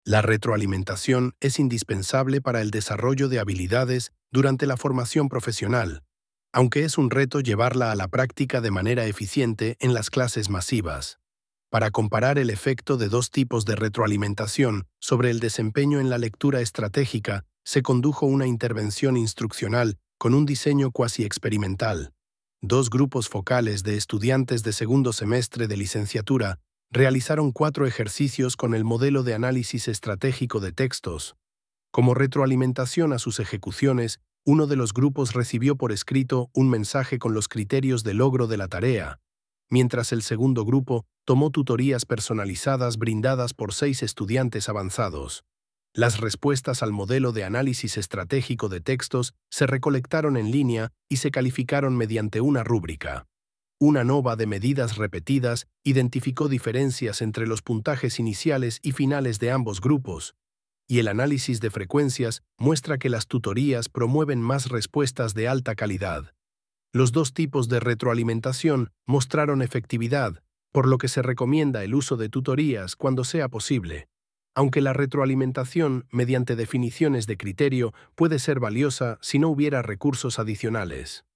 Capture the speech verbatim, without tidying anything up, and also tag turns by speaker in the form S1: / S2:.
S1: La retroalimentación es indispensable para el desarrollo de habilidades durante la formación profesional, aunque es un reto llevarla a la práctica de manera eficiente en las clases masivas. Para comparar el efecto de dos tipos de retroalimentación sobre el desempeño en la lectura estratégica, se condujo una intervención instruccional con un diseño cuasi experimental. Dos grupos focales de estudiantes de segundo semestre de licenciatura realizaron cuatro ejercicios con el modelo de análisis estratégico de textos. Como retroalimentación a sus ejecuciones, uno de los grupos recibió por escrito un mensaje con los criterios de logro de la tarea, mientras el segundo grupo tomó tutorías personalizadas brindadas por seis estudiantes avanzados. Las respuestas al modelo de análisis estratégico de textos se recolectaron en línea y se calificaron mediante una rúbrica. Una nova de medidas repetidas identificó diferencias entre los puntajes iniciales y finales de ambos grupos, y el análisis de frecuencias muestra que las tutorías promueven más respuestas de alta calidad. Los dos tipos de retroalimentación mostraron efectividad, por lo que se recomienda el uso de tutorías cuando sea posible, aunque la retroalimentación mediante definiciones de criterio puede ser valiosa si no hubiera recursos adicionales.